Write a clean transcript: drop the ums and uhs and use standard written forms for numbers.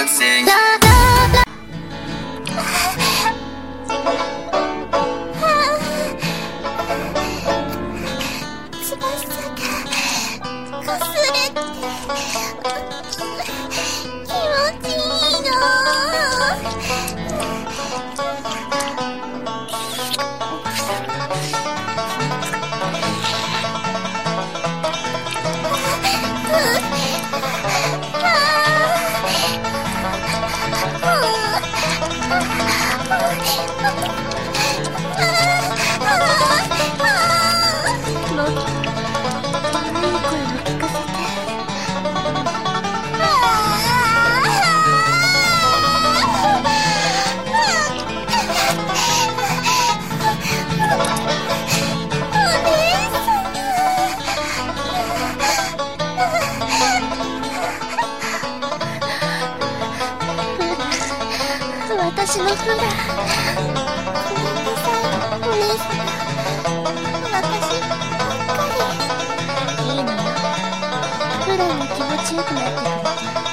dancing. 私のフラ、ごめんなさい、お姉さん。私ばっかり。いいのよ。フラに気持ちよくなってくれて。